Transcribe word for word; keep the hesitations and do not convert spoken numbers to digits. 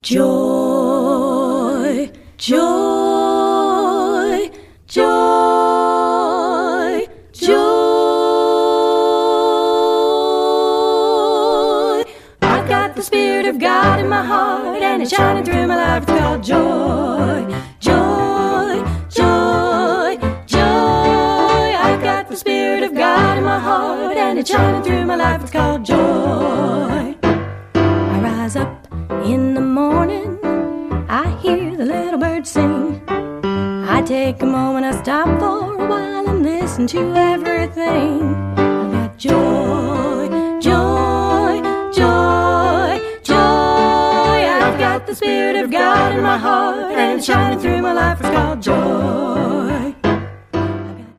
Joy, joy, joy, joy. I've got the Spirit of God in my heart, and it's shining through my life. It's called joy, joy, joy, joy. I've got the Spirit of God in my heart, and it's shining through my life. It's called joy. I rise up in the morning, I hear the little birds sing. I take a moment, I stop for a while and listen to everything. I've got joy, joy, joy, joy. I've got the Spirit of God in my heart, and it's shining through my life. It's called joy.